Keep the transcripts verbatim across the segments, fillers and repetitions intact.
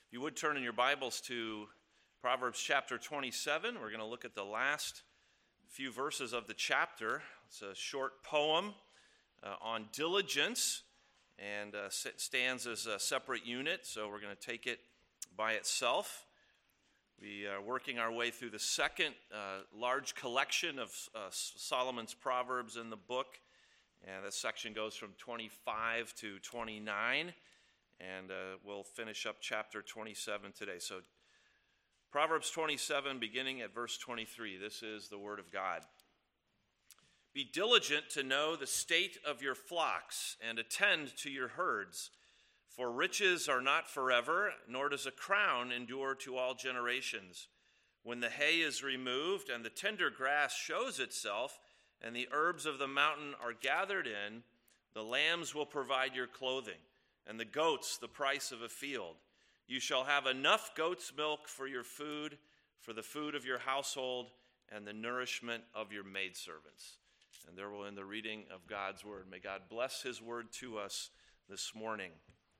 If you would turn in your Bibles to Proverbs chapter twenty-seven, we're going to look at the last few verses of the chapter. It's a short poem uh, on diligence and uh, stands as a separate unit, so we're going to take it by itself. We are working our way through the second uh, large collection of uh, Solomon's Proverbs in the book, and this section goes from twenty-five to twenty-nine. And uh, we'll finish up chapter twenty-seven today. So Proverbs twenty-seven, beginning at verse twenty-three. This is the word of God. Be diligent to know the state of your flocks and attend to your herds. For riches are not forever, nor does a crown endure to all generations. When the hay is removed and the tender grass shows itself, and the herbs of the mountain are gathered in, the lambs will provide your clothing, and the goats the price of a field. You shall have enough goat's milk for your food, for the food of your household, and the nourishment of your maidservants. And there will end the reading of God's word. May God bless his word to us this morning.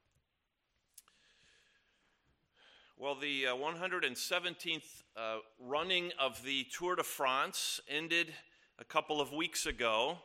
Well, the uh, one hundred seventeenth uh, running of the Tour de France ended a couple of weeks ago,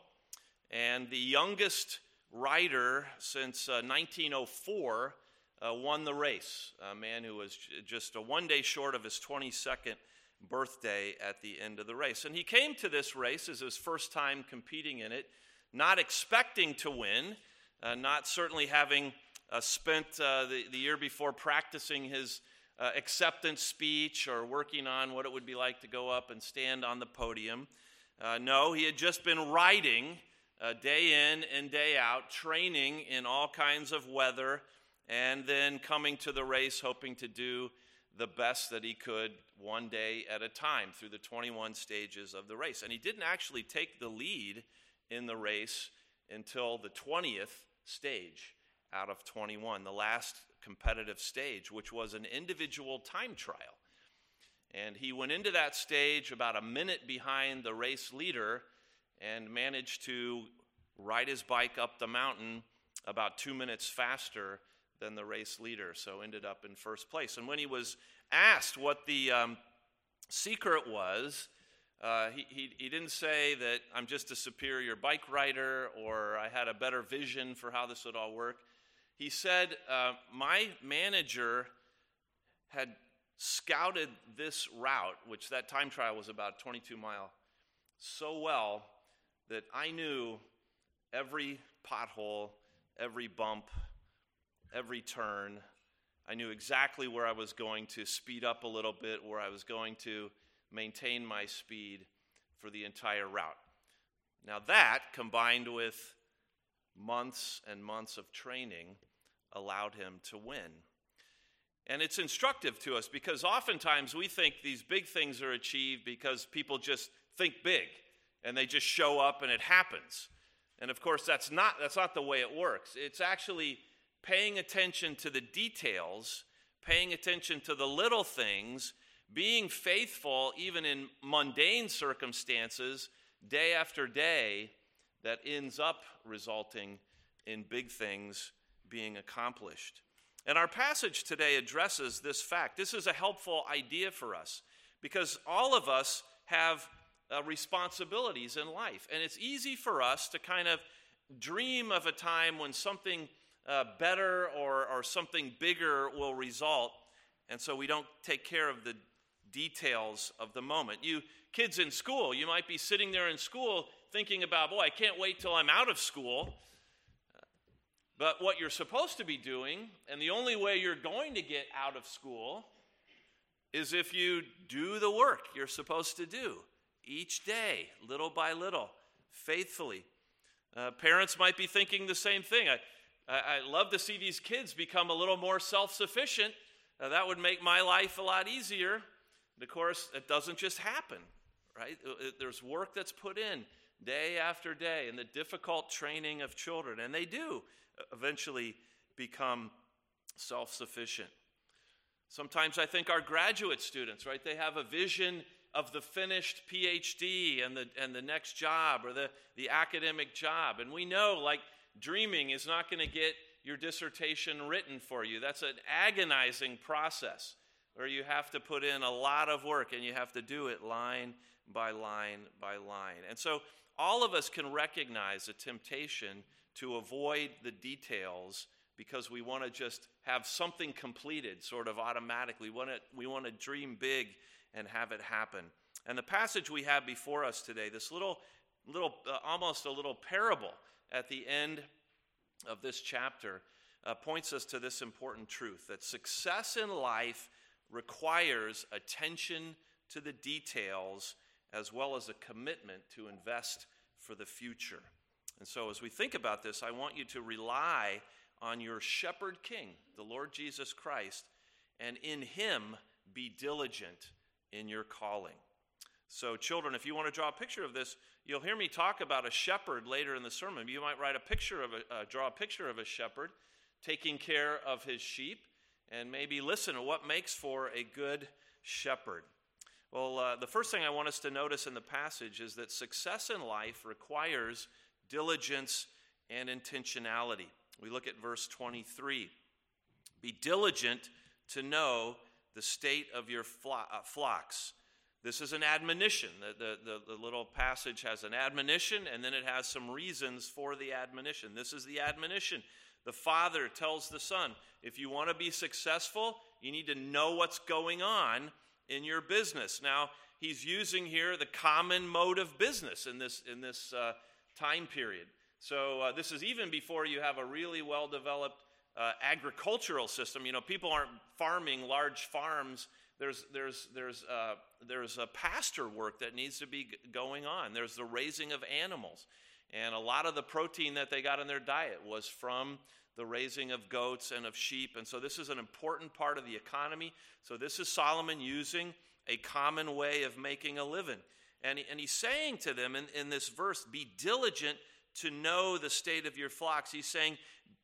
and the youngest rider since uh, nineteen oh four uh, won the race, a man who was just a one day short of his twenty-second birthday at the end of the race. And he came to this race as his first time competing in it, not expecting to win, uh, not certainly having uh, spent uh, the, the year before practicing his uh, acceptance speech or working on what it would be like to go up and stand on the podium. Uh, no, he had just been riding Uh, day in and day out, training in all kinds of weather, and then coming to the race hoping to do the best that he could one day at a time through the twenty-one stages of the race. And he didn't actually take the lead in the race until the twentieth stage out of twenty-one, the last competitive stage, which was an individual time trial. And he went into that stage about a minute behind the race leader and managed to ride his bike up the mountain about two minutes faster than the race leader, so ended up in first place. And when he was asked what the um, secret was, uh, he, he, he didn't say that I'm just a superior bike rider or I had a better vision for how this would all work. He said, uh, my manager had scouted this route, which that time trial was about twenty-two mile, so well that I knew every pothole, every bump, every turn. I knew exactly where I was going to speed up a little bit, where I was going to maintain my speed for the entire route. Now that, combined with months and months of training, allowed him to win. And it's instructive to us because oftentimes we think these big things are achieved because people just think big. And they just show up and it happens. And of course, that's not, that's not the way it works. It's actually paying attention to the details, paying attention to the little things, being faithful even in mundane circumstances, day after day, that ends up resulting in big things being accomplished. And our passage today addresses this fact. This is a helpful idea for us because all of us have Uh, responsibilities in life. And it's easy for us to kind of dream of a time when something uh, better or, or something bigger will result, and so we don't take care of the details of the moment. You kids in school, you might be sitting there in school thinking about, boy, I can't wait till I'm out of school. But what you're supposed to be doing, and the only way you're going to get out of school, is if you do the work you're supposed to do. Each day, little by little, faithfully. Uh, parents might be thinking the same thing. I, I, I love to see these kids become a little more self-sufficient. Uh, that would make my life a lot easier. But of course, it doesn't just happen, right? It, it, there's work that's put in day after day in the difficult training of children. And they do eventually become self-sufficient. Sometimes I think our graduate students, right, they have a vision of the finished P H D and the and the next job or the, the academic job. And we know, like, dreaming is not going to get your dissertation written for you. That's an agonizing process where you have to put in a lot of work and you have to do it line by line by line. And so all of us can recognize a temptation to avoid the details because we want to just have something completed sort of automatically. We want to, we want to dream big and have it happen. And the passage we have before us today, this little, little uh, almost a little parable at the end of this chapter, uh, points us to this important truth, that success in life requires attention to the details as well as a commitment to invest for the future. And so as we think about this, I want you to rely on your shepherd king, the Lord Jesus Christ, and in him be diligent in your calling. So children, if you want to draw a picture of this, you'll hear me talk about a shepherd later in the sermon. You might write a picture of a, uh, draw a picture of a shepherd taking care of his sheep, and maybe listen to what makes for a good shepherd. Well, uh, the first thing I want us to notice in the passage is that success in life requires diligence and intentionality. We look at verse twenty-three. Be diligent to know the state of your flo- uh, flocks. This is an admonition. The, the, the, the little passage has an admonition, and then it has some reasons for the admonition. This is the admonition. The father tells the son, if you want to be successful, you need to know what's going on in your business. Now, he's using here the common mode of business in this, in this uh, time period. So uh, this is even before you have a really well-developed uh, agricultural system. You know, people aren't farming large farms. There's there's there's uh, there's a pasture work that needs to be going on. There's the raising of animals, and a lot of the protein that they got in their diet was from the raising of goats and of sheep. And so this is an important part of the economy. So this is Solomon using a common way of making a living, and he, and he's saying to them in, in this verse, be diligent to know the state of your flocks. He's saying,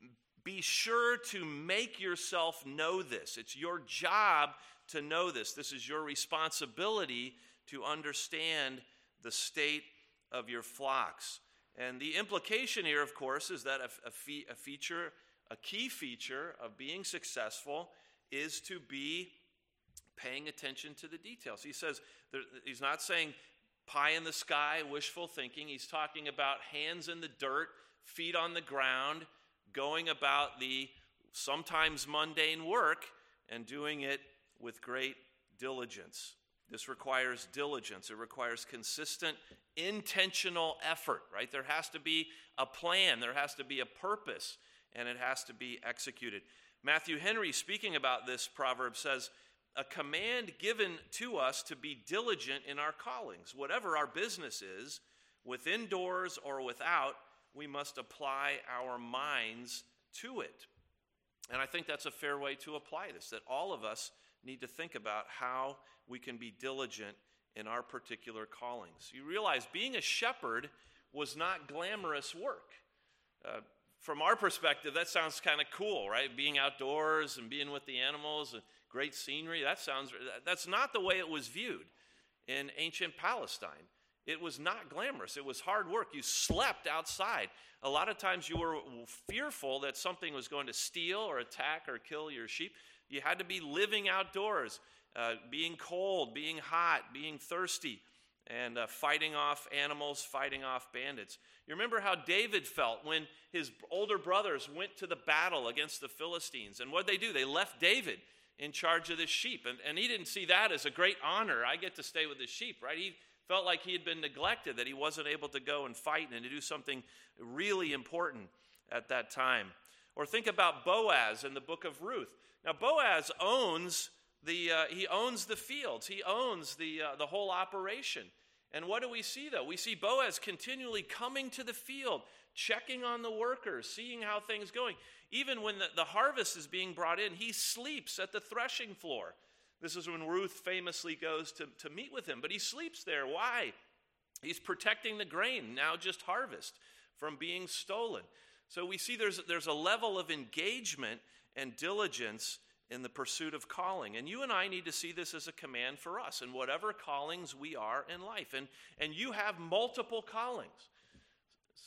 be sure to make yourself know this. It's your job to know this. This is your responsibility to understand the state of your flocks. And the implication here, of course, is that a, a, fe- a feature, a key feature of being successful is to be paying attention to the details. He says, there, he's not saying pie in the sky, wishful thinking. He's talking about hands in the dirt, feet on the ground, going about the sometimes mundane work and doing it with great diligence. This requires diligence. It requires consistent, intentional effort, right? There has to be a plan. There has to be a purpose, and it has to be executed. Matthew Henry, speaking about this proverb, says, a command given to us to be diligent in our callings. Whatever our business is, within doors or without, we must apply our minds to it. And I think that's a fair way to apply this, that all of us need to think about how we can be diligent in our particular callings. You realize being a shepherd was not glamorous work. Uh, from our perspective, that sounds kind of cool, right? Being outdoors and being with the animals and great scenery, that sounds, that's not the way it was viewed in ancient Palestine. It was not glamorous. It was hard work. You slept outside. A lot of times you were fearful that something was going to steal or attack or kill your sheep. You had to be living outdoors, uh, being cold, being hot, being thirsty, and uh, fighting off animals, fighting off bandits. You remember how David felt when his older brothers went to the battle against the Philistines. And what did they do? They left David in charge of the sheep. And, and he didn't see that as a great honor. I get to stay with the sheep, right? He felt like he had been neglected, that he wasn't able to go and fight and to do something really important at that time. Or think about Boaz in the book of Ruth. Now, Boaz owns the uh, he owns the fields. He owns the uh, the whole operation. And what do we see, though? We see Boaz continually coming to the field, checking on the workers, seeing how things are going. Even when the, the harvest is being brought in, he sleeps at the threshing floor. This is when Ruth famously goes to, to meet with him. But he sleeps there. Why? He's protecting the grain, now just harvest, from being stolen. So we see there's, there's a level of engagement and diligence in the pursuit of calling. And you and I need to see this as a command for us in whatever callings we are in life. And, and you have multiple callings.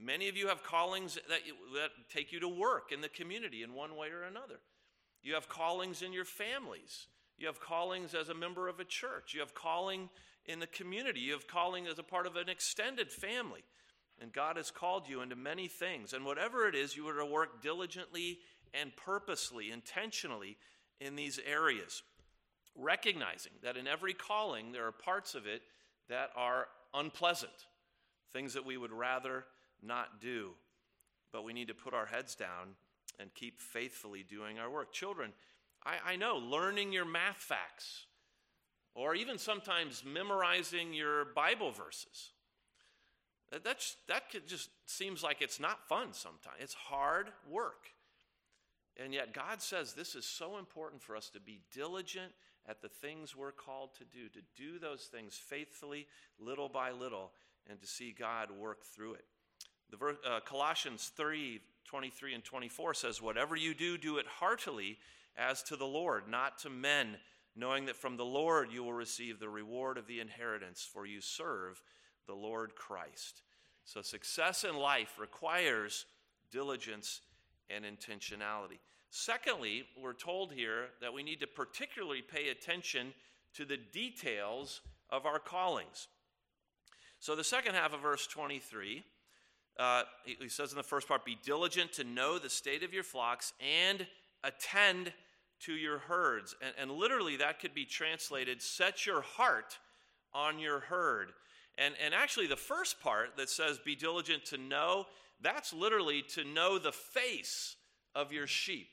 Many of you have callings that, you, that take you to work in the community in one way or another. You have callings in your families. You have callings as a member of a church. You have calling in the community. You have calling as a part of an extended family. And God has called you into many things. And whatever it is, you are to work diligently and purposely, intentionally in these areas, recognizing that in every calling there are parts of it that are unpleasant, things that we would rather not do. But we need to put our heads down and keep faithfully doing our work. Children, I, I know learning your math facts, or even sometimes memorizing your Bible verses, that, that's, that could just seems like it's not fun sometimes. It's hard work. And yet God says this is so important for us to be diligent at the things we're called to do, to do those things faithfully, little by little, and to see God work through it. The ver- uh, Colossians three, twenty-three and twenty-four says, whatever you do, do it heartily as to the Lord, not to men, knowing that from the Lord you will receive the reward of the inheritance, for you serve the Lord Christ. So success in life requires diligence and intentionality. Secondly, we're told here that we need to particularly pay attention to the details of our callings. So the second half of verse twenty-three, uh, he says in the first part, be diligent to know the state of your flocks and attend to your herds. And, and literally that could be translated, set your heart on your herd. And, and actually the first part that says be diligent to know, that's literally to know the face of your sheep.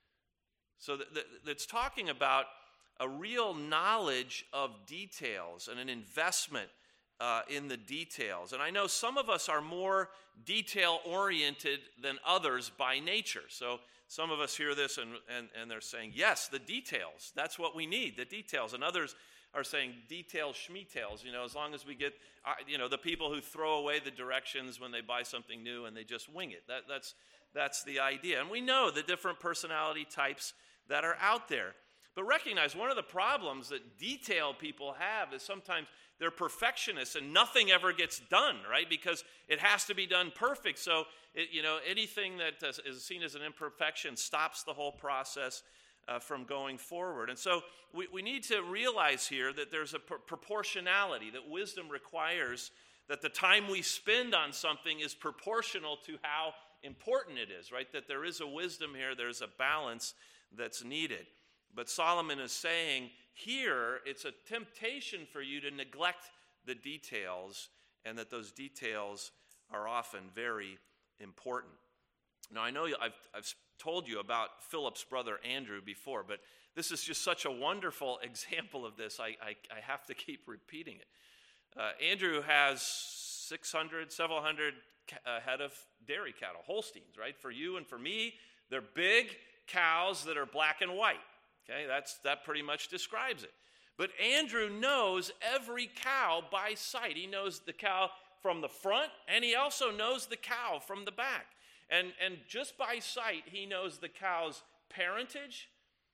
So that, that, that's talking about a real knowledge of details and an investment uh, in the details. And I know some of us are more detail-oriented than others by nature. So some of us hear this and, and, and they're saying, yes, the details, that's what we need, the details. And others are saying details, schmetails, you know, as long as we get, uh, you know, the people who throw away the directions when they buy something new and they just wing it. That, that's, that's the idea. And we know the different personality types that are out there. But recognize one of the problems that detail people have is sometimes they're perfectionists and nothing ever gets done, right? Because it has to be done perfect. So, it, you know, anything that is seen as an imperfection stops the whole process uh, from going forward. And so we, we need to realize here that there's a pr- proportionality, that wisdom requires that the time we spend on something is proportional to how important it is, right? That there is a wisdom here, there's a balance that's needed. But Solomon is saying here it's a temptation for you to neglect the details, and that those details are often very important. Now, I know I've, I've told you about Philip's brother Andrew before, but this is just such a wonderful example of this. I, I, I have to keep repeating it. Uh, Andrew has six hundred, several hundred uh, head of dairy cattle, Holsteins, right? For you and for me, they're big cows that are black and white. Okay, that's that pretty much describes it. But Andrew knows every cow by sight. He knows the cow from the front, and he also knows the cow from the back. And, and just by sight, he knows the cow's parentage,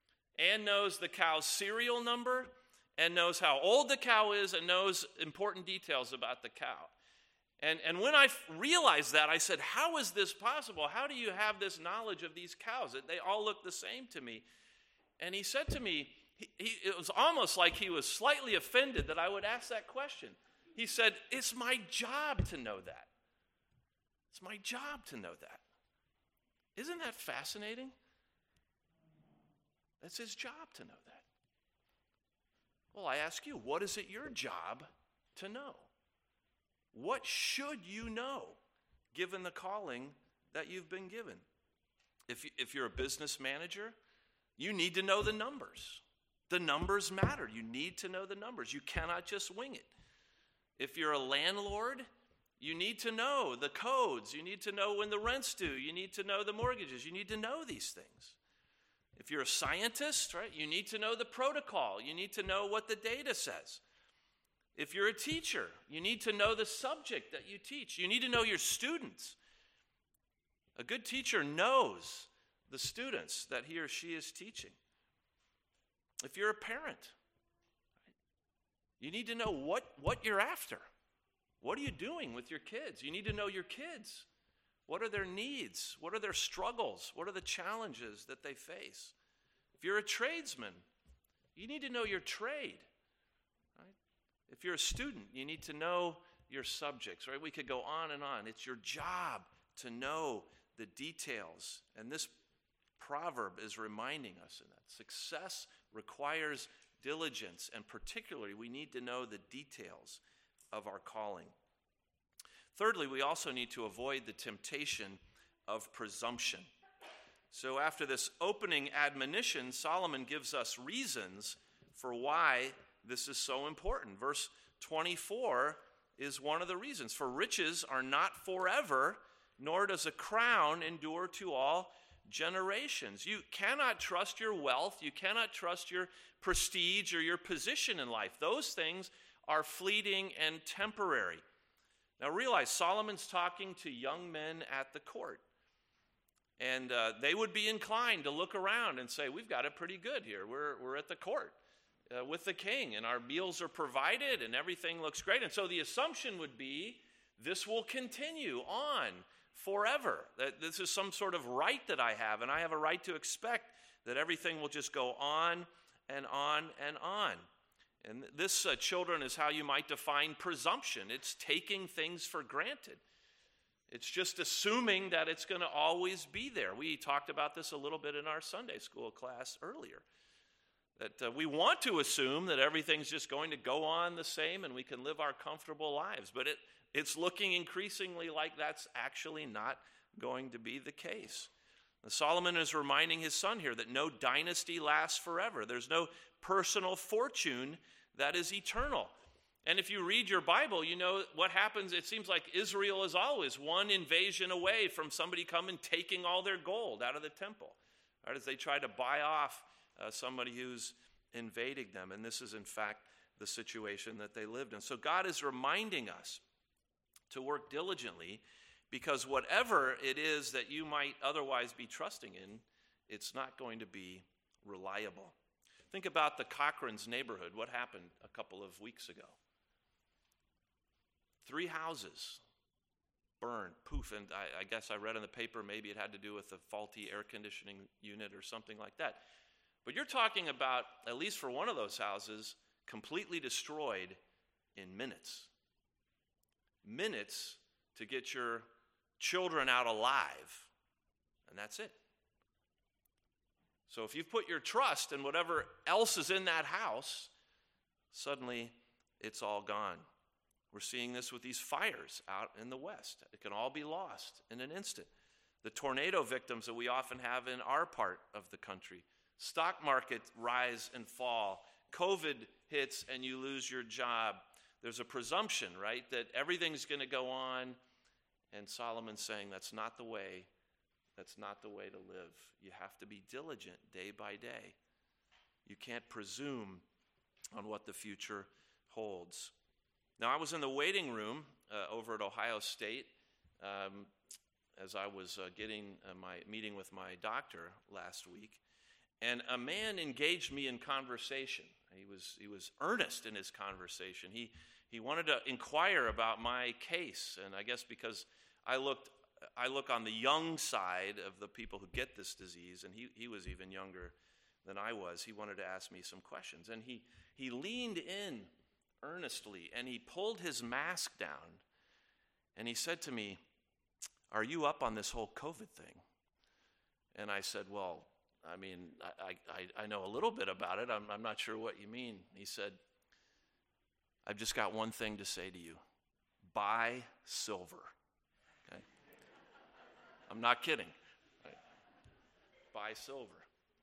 and knows the cow's serial number, and knows how old the cow is, and knows important details about the cow. And, and when I realized that, I said, how is this possible? How do you have this knowledge of these cows? They all look the same to me. And he said to me, he, he, it was almost like he was slightly offended that I would ask that question. He said, it's my job to know that. It's my job to know that. Isn't that fascinating? It's his job to know that. Well, I ask you, what is it your job to know? What should you know, given the calling that you've been given? If, you, if you're a business manager, you need to know the numbers. The numbers matter. You need to know the numbers. You cannot just wing it. If you're a landlord, you need to know the codes. You need to know when the rent's due. You need to know the mortgages. You need to know these things. If you're a scientist, right, you need to know the protocol. You need to know what the data says. If you're a teacher, you need to know the subject that you teach. You need to know your students. A good teacher knows the students that he or she is teaching. If you're a parent, you need to know what, what you're after. What are you doing with your kids? You need to know your kids. What are their needs? What are their struggles? What are the challenges that they face? If you're a tradesman, you need to know your trade. Right? If you're a student, you need to know your subjects. Right? We could go on and on. It's your job to know the details. And this proverb is reminding us of that. Success requires diligence, and particularly we need to know the details of our calling. Thirdly, we also need to avoid the temptation of presumption. So after this opening admonition, Solomon gives us reasons for why this is so important. Verse twenty-four is one of the reasons. For riches are not forever, nor does a crown endure to all generations. You cannot trust your wealth. You cannot trust your prestige or your position in life. Those things are fleeting and temporary. Now realize, Solomon's talking to young men at the court. And uh, they would be inclined to look around and say, we've got it pretty good here. We're, we're at the court uh, with the king, and our meals are provided, and everything looks great. And so the assumption would be, this will continue on forever. That this is some sort of right that I have, and I have a right to expect that everything will just go on and on and on. And this, uh, children, is how you might define presumption. It's taking things for granted. It's just assuming that it's going to always be there. We talked about this a little bit in our Sunday school class earlier. That uh, we want to assume that everything's just going to go on the same and we can live our comfortable lives. But it, it's looking increasingly like that's actually not going to be the case. And Solomon is reminding his son here that no dynasty lasts forever. There's no personal fortune that is eternal. And if you read your Bible, you know what happens. It seems like Israel is always one invasion away from somebody coming taking all their gold out of the temple, right, as they try to buy off uh, somebody who's invading them. And this is, in fact, the situation that they lived in. So God is reminding us to work diligently, because whatever it is that you might otherwise be trusting in, it's not going to be reliable. Think about the Cochran's neighborhood. What happened a couple of weeks ago? Three houses burned, poof, and I, I guess I read in the paper maybe it had to do with a faulty air conditioning unit or something like that. But you're talking about, at least for one of those houses, completely destroyed in minutes. Minutes to get your children out alive, and that's it. So if you've put your trust in whatever else is in that house, suddenly it's all gone. We're seeing this with these fires out in the West. It can all be lost in an instant. The tornado victims that we often have in our part of the country. Stock market rise and fall. COVID hits and you lose your job. There's a presumption, right, that everything's going to go on. And Solomon's saying that's not the way. That's not the way to live. You have to be diligent day by day. You can't presume on what the future holds. Now, I was in the waiting room uh, over at Ohio State um, as I was uh, getting uh, my meeting with my doctor last week, and a man engaged me in conversation. He was he was earnest in his conversation. He he wanted to inquire about my case, and I guess because I looked I look on the young side of the people who get this disease, and he he was even younger than I was. He wanted to ask me some questions, and he he leaned in earnestly, and he pulled his mask down, and he said to me, "Are you up on this whole COVID thing?" And I said, "Well, I mean, I I, I know a little bit about it. I'm, I'm not sure what you mean." He said, "I've just got one thing to say to you. Buy silver." Okay? I'm not kidding. Right? Buy silver.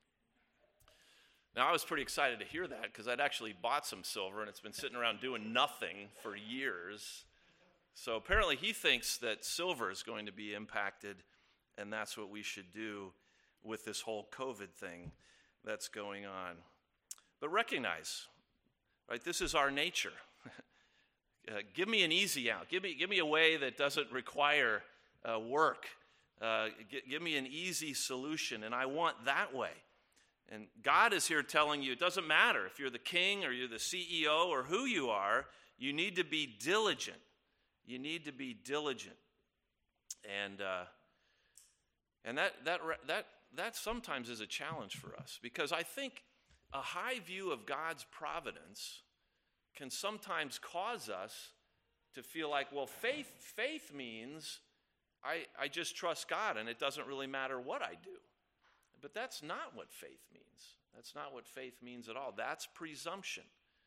Now, I was pretty excited to hear that because I'd actually bought some silver and it's been sitting around doing nothing for years. So apparently he thinks that silver is going to be impacted, and that's what we should do with this whole COVID thing that's going on. But recognize, right, this is our nature. uh, give me an easy out. Give me, give me a way that doesn't require uh, work. Uh, g- give me an easy solution, and I want that way. And God is here telling you, it doesn't matter if you're the king or you're the C E O or who you are, you need to be diligent. You need to be diligent. And uh, And that, that, that, that sometimes is a challenge for us, because I think a high view of God's providence can sometimes cause us to feel like, well, faith, faith means I, I just trust God and it doesn't really matter what I do. But that's not what faith means. That's not what faith means at all. That's presumption.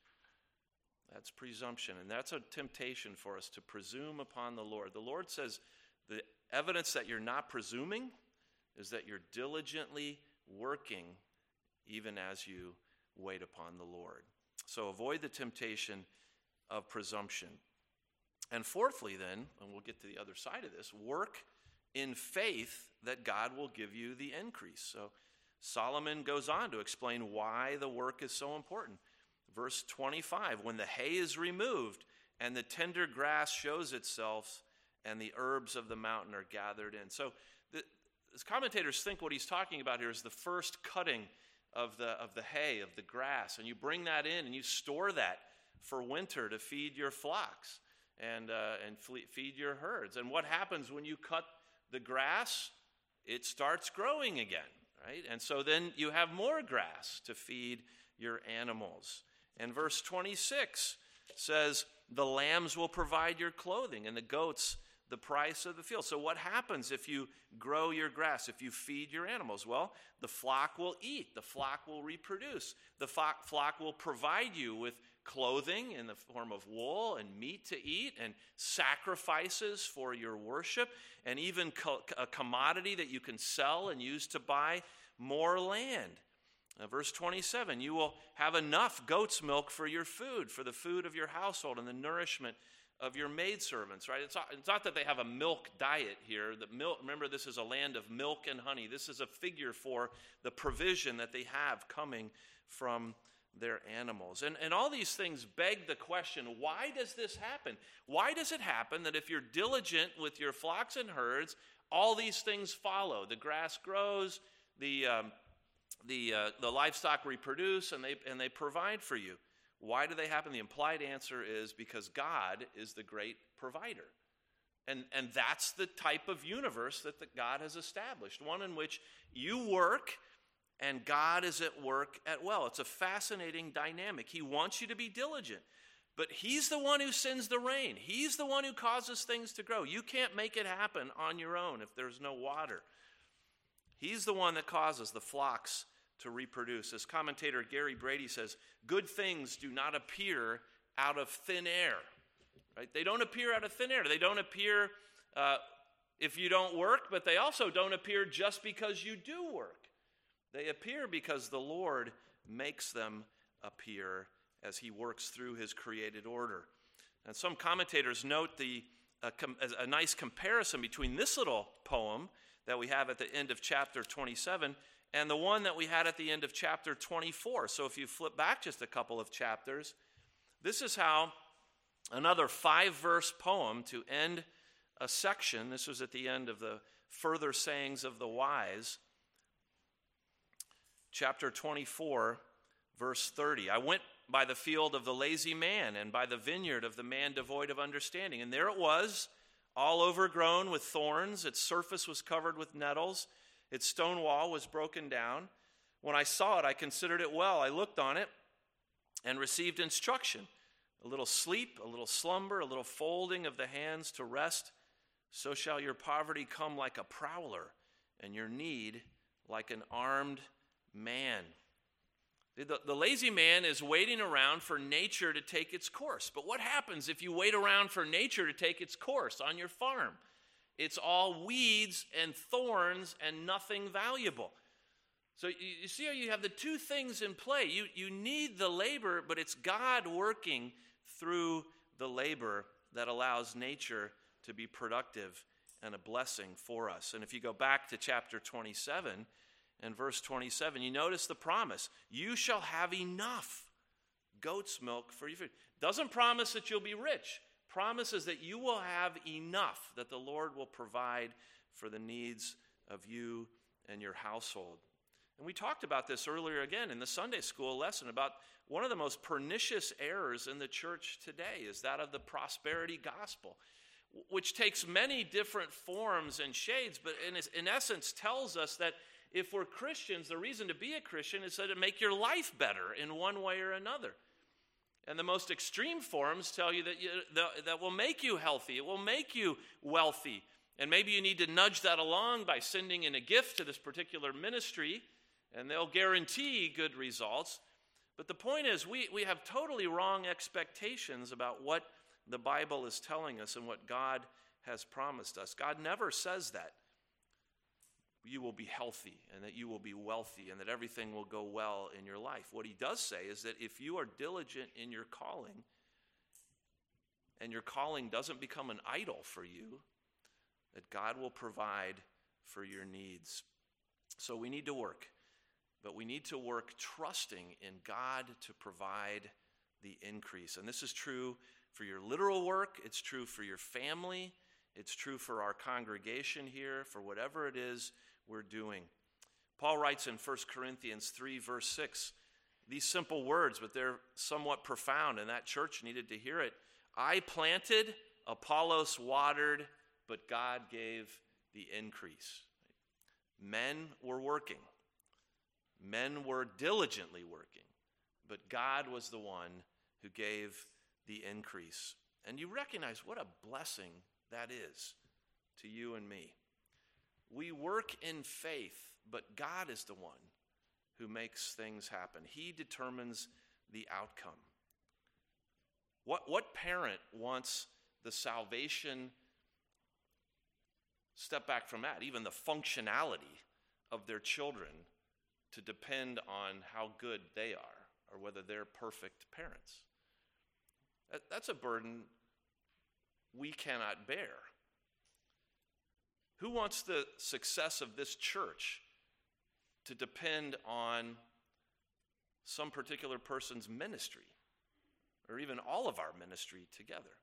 That's presumption, and that's a temptation for us to presume upon the Lord. The Lord says the evidence that you're not presuming is that you're diligently working even as you wait upon the Lord. So avoid the temptation of presumption. And fourthly then, and we'll get to the other side of this, work in faith that God will give you the increase. So Solomon goes on to explain why the work is so important. Verse twenty-five, when the hay is removed and the tender grass shows itself and the herbs of the mountain are gathered in. So the, the commentators think what he's talking about here is the first cutting of the, of the hay, of the grass. And you bring that in and you store that for winter to feed your flocks and, uh, and feed your herds. And what happens when you cut the grass? It starts growing again, right? And so then you have more grass to feed your animals. And verse twenty-six says, the lambs will provide your clothing, and the goats the price of the field. So what happens if you grow your grass, if you feed your animals? Well, the flock will eat. The flock will reproduce. The flock, flock will provide you with clothing in the form of wool and meat to eat and sacrifices for your worship, and even co- a commodity that you can sell and use to buy more land. Uh, verse twenty-seven, you will have enough goat's milk for your food, for the food of your household and the nourishment of your maidservants, right? It's not, it's not that they have a milk diet here. The milk, remember, this is a land of milk and honey. This is a figure for the provision that they have coming from their animals. And, and all these things beg the question, why does this happen? Why does it happen that if you're diligent with your flocks and herds, all these things follow? The grass grows, the... Um, The, uh, the livestock reproduce, and they, and they provide for you. Why do they happen? The implied answer is because God is the great provider. And, and that's the type of universe that the God has established, one in which you work and God is at work at well. It's a fascinating dynamic. He wants you to be diligent, but he's the one who sends the rain. He's the one who causes things to grow. You can't make it happen on your own if there's no water. He's the one that causes the flocks to reproduce. As commentator Gary Brady says, good things do not appear out of thin air. Right? They don't appear out of thin air. They don't appear uh, if you don't work, but they also don't appear just because you do work. They appear because the Lord makes them appear as he works through his created order. And some commentators note the uh, com- a nice comparison between this little poem that we have at the end of chapter twenty-seven and the one that we had at the end of chapter twenty-four. So if you flip back just a couple of chapters, this is how another five-verse poem to end a section. This was at the end of the Further Sayings of the Wise, chapter twenty-four, verse thirty. I went by the field of the lazy man and by the vineyard of the man devoid of understanding. And there it was, all overgrown with thorns. Its surface was covered with nettles. Its stone wall was broken down. When I saw it, I considered it well. I looked on it and received instruction. A little sleep, a little slumber, a little folding of the hands to rest. So shall your poverty come like a prowler, and your need like an armed man. The, the lazy man is waiting around for nature to take its course. But what happens if you wait around for nature to take its course on your farm? It's all weeds and thorns and nothing valuable. So you, you see how you have the two things in play. You, you need the labor, but it's God working through the labor that allows nature to be productive and a blessing for us. And if you go back to chapter twenty-seven and verse twenty-seven, you notice the promise. You shall have enough goat's milk for your food. Doesn't promise that you'll be rich. Promises that you will have enough, that the Lord will provide for the needs of you and your household. And we talked about this earlier again in the Sunday school lesson about one of the most pernicious errors in the church today is that of the prosperity gospel, which takes many different forms and shades, but in, in essence tells us that if we're Christians, the reason to be a Christian is to make your life better in one way or another. And the most extreme forms tell you that you, that, that will make you healthy. It will make you wealthy. And maybe you need to nudge that along by sending in a gift to this particular ministry, and they'll guarantee good results. But the point is, we, we have totally wrong expectations about what the Bible is telling us and what God has promised us. God never says that you will be healthy and that you will be wealthy and that everything will go well in your life. What he does say is that if you are diligent in your calling and your calling doesn't become an idol for you, that God will provide for your needs. So we need to work, but we need to work trusting in God to provide the increase. And this is true for your literal work. It's true for your family. It's true for our congregation here, for whatever it is we're doing. Paul writes in First Corinthians three, verse six, these simple words, but they're somewhat profound, and that church needed to hear it. I planted, Apollos watered, but God gave the increase. Men were working. Men were diligently working, but God was the one who gave the increase. And you recognize what a blessing that is to you and me. We work in faith, but God is the one who makes things happen. He determines the outcome. What, what parent wants the salvation, step back from that, even the functionality of their children to depend on how good they are or whether they're perfect parents? That, that's a burden we cannot bear. Who wants the success of this church to depend on some particular person's ministry, or even all of our ministry together?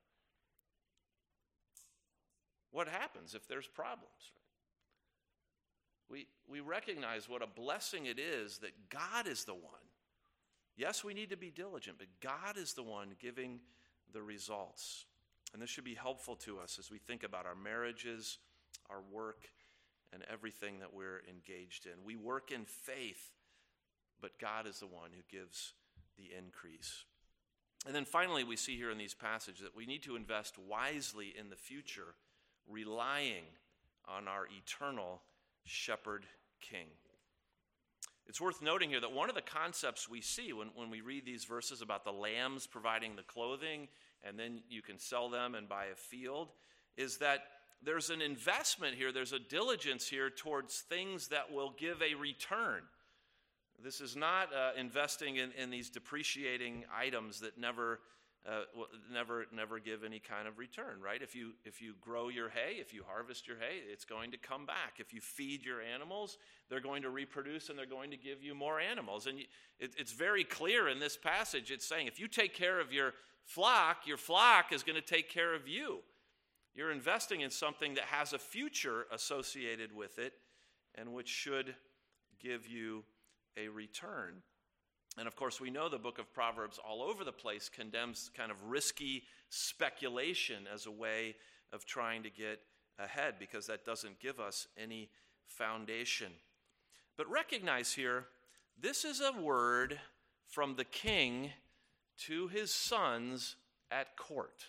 What happens if there's problems? We, we recognize what a blessing it is that God is the one. Yes, we need to be diligent, but God is the one giving the results. And this should be helpful to us as we think about our marriages, our work, and everything that we're engaged in. We work in faith, but God is the one who gives the increase. And then finally, we see here in these passages that we need to invest wisely in the future, relying on our eternal shepherd king. It's worth noting here that one of the concepts we see when, when we read these verses about the lambs providing the clothing, and then you can sell them and buy a field, is that there's an investment here, there's a diligence here towards things that will give a return. This is not uh, investing in, in these depreciating items that never, uh, never, never give any kind of return, right? If you if you grow your hay, if you harvest your hay, it's going to come back. If you feed your animals, they're going to reproduce and they're going to give you more animals. And you, it, it's very clear in this passage. It's saying if you take care of your flock, your flock is going to take care of you. You're investing in something that has a future associated with it and which should give you a return. And of course, we know the book of Proverbs all over the place condemns kind of risky speculation as a way of trying to get ahead, because that doesn't give us any foundation. But recognize here, this is a word from the king to his sons at court.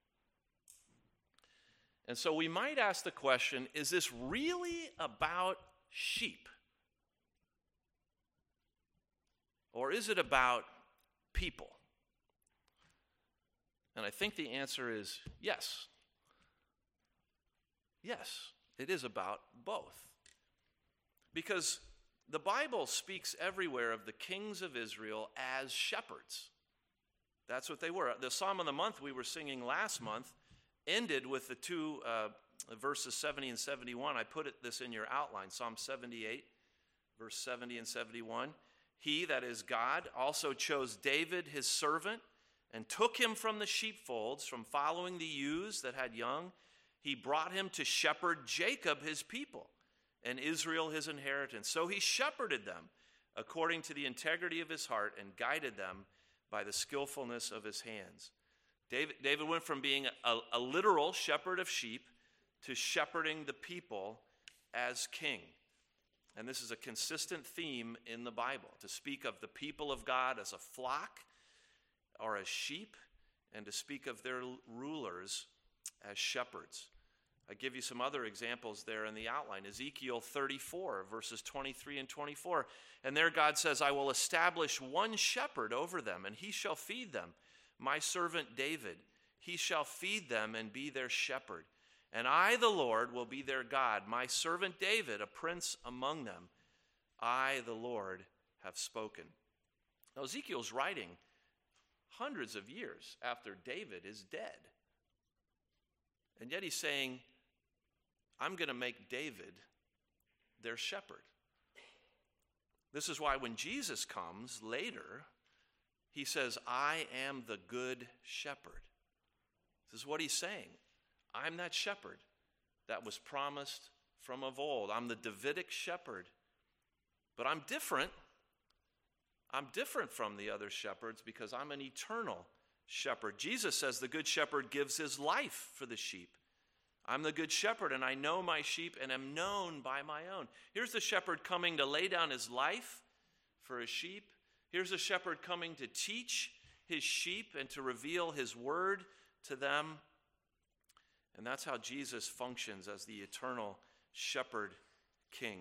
And so we might ask the question, is this really about sheep? Or is it about people? And I think the answer is yes. Yes, it is about both. Because the Bible speaks everywhere of the kings of Israel as shepherds. That's what they were. The Psalm of the Month we were singing last month ended with the two uh, verses seventy and seventy-one. I put it, this in your outline, Psalm seventy-eight, verse seventy and seventy-one. He, that is God, also chose David, his servant, and took him from the sheepfolds, from following the ewes that had young. He brought him to shepherd Jacob, his people, and Israel, his inheritance. So he shepherded them according to the integrity of his heart and guided them by the skillfulness of his hands. David, David went from being a, a literal shepherd of sheep to shepherding the people as king. And this is a consistent theme in the Bible, to speak of the people of God as a flock or as sheep, and to speak of their rulers as shepherds. I give you some other examples there in the outline. Ezekiel thirty-four, verses twenty-three and twenty-four. And there God says, I will establish one shepherd over them, and he shall feed them. My servant David, he shall feed them and be their shepherd. And I, the Lord, will be their God. My servant David, a prince among them. I, the Lord, have spoken. Now, Ezekiel's writing hundreds of years after David is dead. And yet he's saying, I'm going to make David their shepherd. This is why when Jesus comes later, he says, I am the good shepherd. This is what he's saying. I'm that shepherd that was promised from of old. I'm the Davidic shepherd. But I'm different. I'm different from the other shepherds because I'm an eternal shepherd. Jesus says the good shepherd gives his life for the sheep. I'm the good shepherd, and I know my sheep and am known by my own. Here's the shepherd coming to lay down his life for his sheep. Here's a shepherd coming to teach his sheep and to reveal his word to them. And that's how Jesus functions as the eternal shepherd king.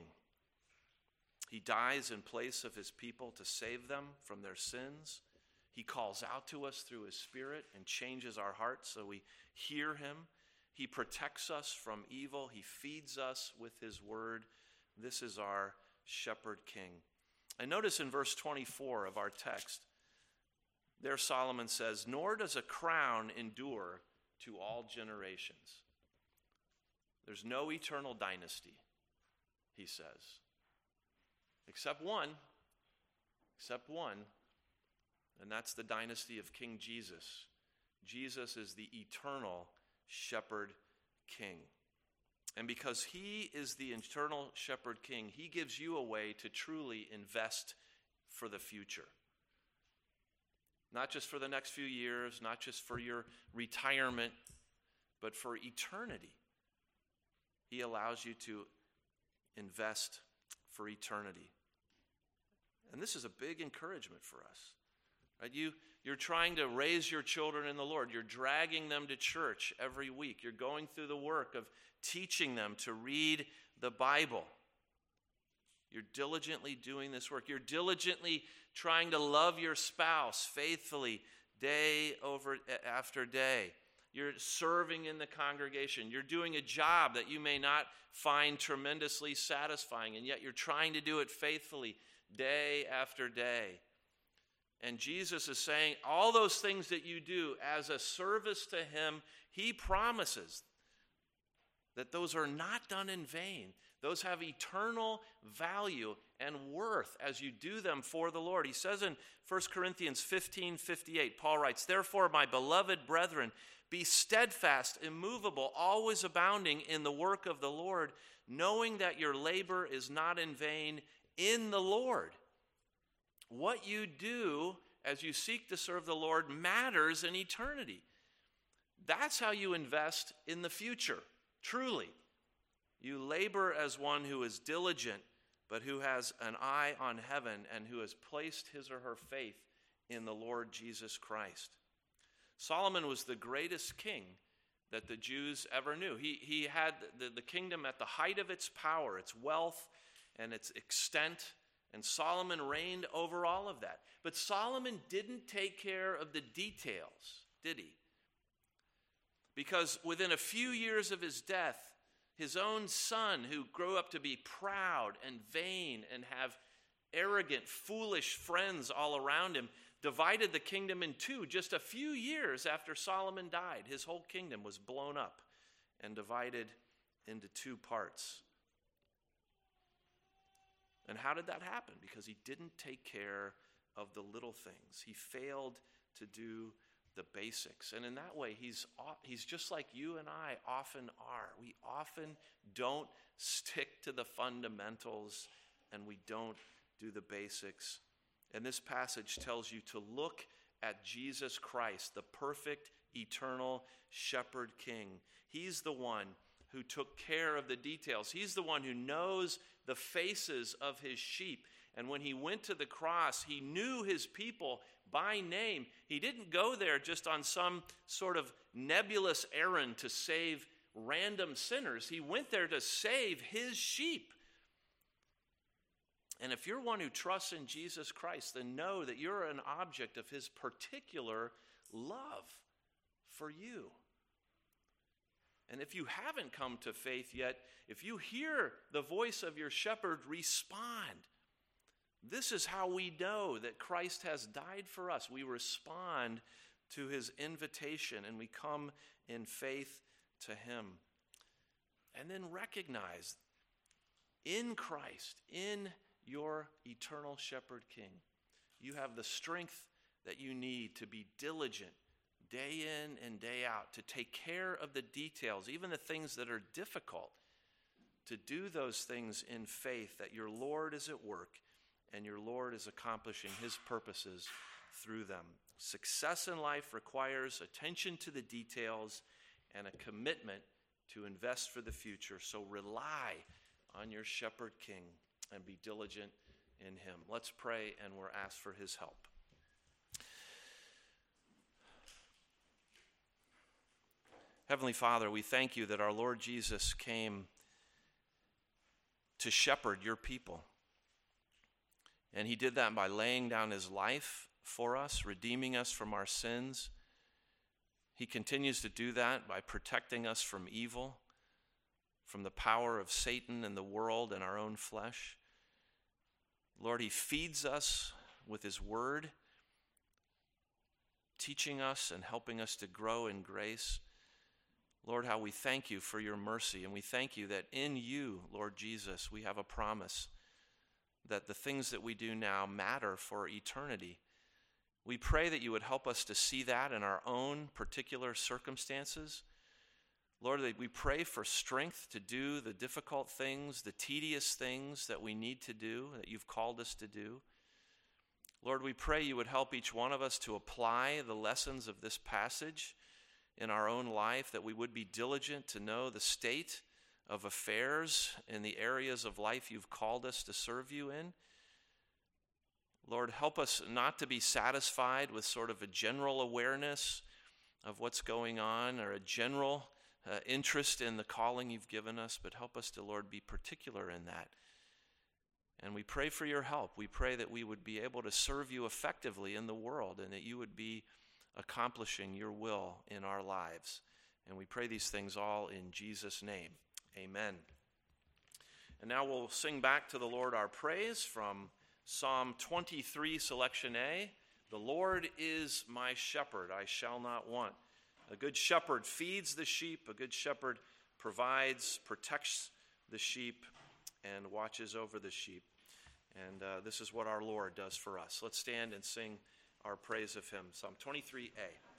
He dies in place of his people to save them from their sins. He calls out to us through his Spirit and changes our hearts so we hear him. He protects us from evil. He feeds us with his word. This is our shepherd king. And notice in verse twenty-four of our text, there Solomon says, nor does a crown endure to all generations. There's no eternal dynasty, he says. Except one, except one, and that's the dynasty of King Jesus. Jesus is the eternal shepherd king. And because he is the eternal shepherd king, he gives you a way to truly invest for the future. Not just for the next few years, not just for your retirement, but for eternity. He allows you to invest for eternity. And this is a big encouragement for us. Right? You, you're trying to raise your children in the Lord. You're dragging them to church every week. You're going through the work of teaching them to read the Bible. You're diligently doing this work. You're diligently trying to love your spouse faithfully day over after day. You're serving in the congregation. You're doing a job that you may not find tremendously satisfying, and yet you're trying to do it faithfully day after day. And Jesus is saying all those things that you do as a service to him, he promises that those are not done in vain. Those have eternal value and worth as you do them for the Lord. He says in First Corinthians fifteen fifty-eight, Paul writes, therefore, my beloved brethren, be steadfast, immovable, always abounding in the work of the Lord, knowing that your labor is not in vain in the Lord. What you do as you seek to serve the Lord matters in eternity. That's how you invest in the future, truly. You labor as one who is diligent, but who has an eye on heaven and who has placed his or her faith in the Lord Jesus Christ. Solomon was the greatest king that the Jews ever knew. He, he had the, the kingdom at the height of its power, its wealth, and its extent, and Solomon reigned over all of that. But Solomon didn't take care of the details, did he? Because within a few years of his death, his own son, who grew up to be proud and vain and have arrogant, foolish friends all around him, divided the kingdom in two. Just a few years after Solomon died, his whole kingdom was blown up and divided into two parts. And how did that happen? Because he didn't take care of the little things. He failed to do the basics. And in that way, he's, he's just like you and I often are. We often don't stick to the fundamentals, and we don't do the basics. And this passage tells you to look at Jesus Christ, the perfect eternal shepherd king. He's the one who took care of the details. He's the one who knows the faces of his sheep. And when he went to the cross, he knew his people by name. He didn't go there just on some sort of nebulous errand to save random sinners. He went there to save his sheep. And if you're one who trusts in Jesus Christ, then know that you're an object of his particular love for you. And if you haven't come to faith yet, if you hear the voice of your shepherd, respond. This is how we know that Christ has died for us. We respond to his invitation and we come in faith to him. And then recognize in Christ, in your eternal shepherd king, you have the strength that you need to be diligent day in and day out, to take care of the details, even the things that are difficult, to do those things in faith that your Lord is at work and your Lord is accomplishing his purposes through them. Success in life requires attention to the details and a commitment to invest for the future. So rely on your shepherd king and be diligent in him. Let's pray, and we're asked for his help. Heavenly Father, we thank you that our Lord Jesus came to shepherd your people. And he did that by laying down his life for us, redeeming us from our sins. He continues to do that by protecting us from evil, from the power of Satan and the world and our own flesh. Lord, he feeds us with his word, teaching us and helping us to grow in grace. Lord, how we thank you for your mercy, and we thank you that in you, Lord Jesus, we have a promise that the things that we do now matter for eternity. We pray that you would help us to see that in our own particular circumstances. Lord, we pray for strength to do the difficult things, the tedious things that we need to do, that you've called us to do. Lord, we pray you would help each one of us to apply the lessons of this passage in our own life, that we would be diligent to know the state of affairs in the areas of life you've called us to serve you in. Lord, help us not to be satisfied with sort of a general awareness of what's going on or a general uh, interest in the calling you've given us, but help us to, Lord, be particular in that. And we pray for your help. We pray that we would be able to serve you effectively in the world and that you would be accomplishing your will in our lives. And we pray these things all in Jesus' name. Amen. And now we'll sing back to the Lord our praise from Psalm twenty-three, selection A. The Lord is my shepherd, I shall not want. A good shepherd feeds the sheep. A good shepherd provides, protects the sheep, and watches over the sheep. And uh, this is what our Lord does for us. Let's stand and sing our praise of him. Psalm twenty-three A.